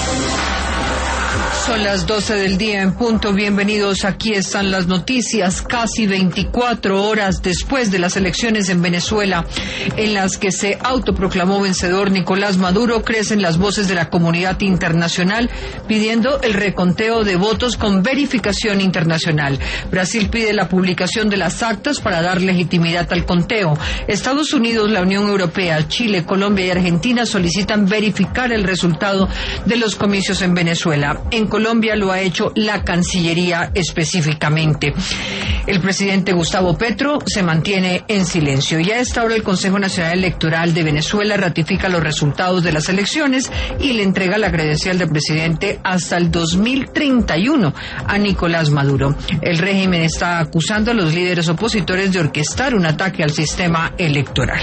Son las 12 del día en punto. Bienvenidos. Aquí están las noticias. Casi 24 horas después de las elecciones en Venezuela, en las que se autoproclamó vencedor Nicolás Maduro, crecen las voces de la comunidad internacional pidiendo el reconteo de votos con verificación internacional. Brasil pide la publicación de las actas para dar legitimidad al conteo. Estados Unidos, la Unión Europea, Chile, Colombia y Argentina solicitan verificar el resultado de los comicios en Venezuela. En Colombia lo ha hecho la Cancillería específicamente. El presidente Gustavo Petro se mantiene en silencio. Y a esta hora el Consejo Nacional Electoral de Venezuela ratifica los resultados de las elecciones y le entrega la credencial de presidente hasta el 2031 a Nicolás Maduro. El régimen está acusando a los líderes opositores de orquestar un ataque al sistema electoral.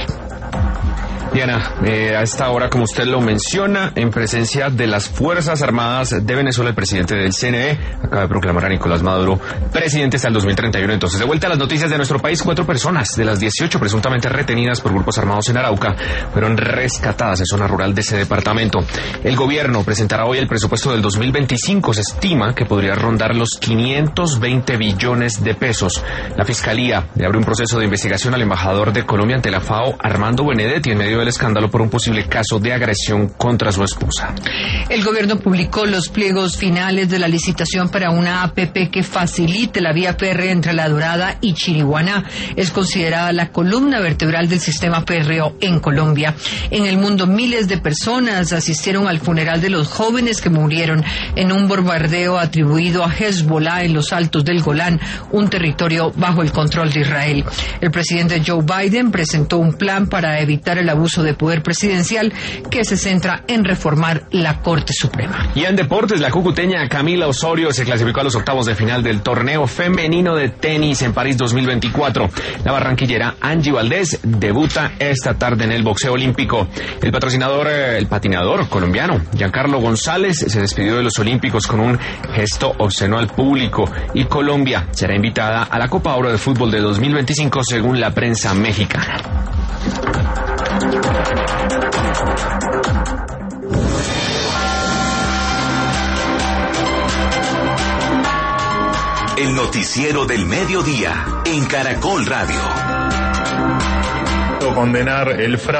Diana, a esta hora, como usted lo menciona, en presencia de las Fuerzas Armadas de Venezuela, el presidente del CNE acaba de proclamar a Nicolás Maduro presidente hasta el 2031. Entonces, de vuelta a las noticias de nuestro país, 4 personas de las 18 presuntamente retenidas por grupos armados en Arauca fueron rescatadas en zona rural de ese departamento. El gobierno presentará hoy el presupuesto del 2025. Se estima que podría rondar los 520 billones de pesos. La Fiscalía le abre un proceso de investigación al embajador de Colombia ante la FAO, Armando Benedetti, en medio del escándalo por un posible caso de agresión contra su esposa. El gobierno publicó los pliegos finales de la licitación para una APP que facilite la vía férrea entre La Dorada y Chiriguaná. Es considerada la columna vertebral del sistema férreo en Colombia. En el mundo, miles de personas asistieron al funeral de los jóvenes que murieron en un bombardeo atribuido a Hezbollah en los altos del Golán, un territorio bajo el control de Israel. El presidente Joe Biden presentó un plan para evitar el abuso de poder presidencial que se centra en reformar la Corte Suprema. Y en deportes, la cucuteña Camila Osorio se clasificó a los octavos de final del torneo femenino de tenis en París 2024. La barranquillera Angie Valdés debuta esta tarde en el boxeo olímpico. El patinador colombiano Giancarlo González se despidió de los olímpicos con un gesto obsceno al público, y Colombia será invitada a la Copa Oro de Fútbol de 2025 según la prensa mexicana. El noticiero del mediodía en Caracol Radio. Condenar el fraude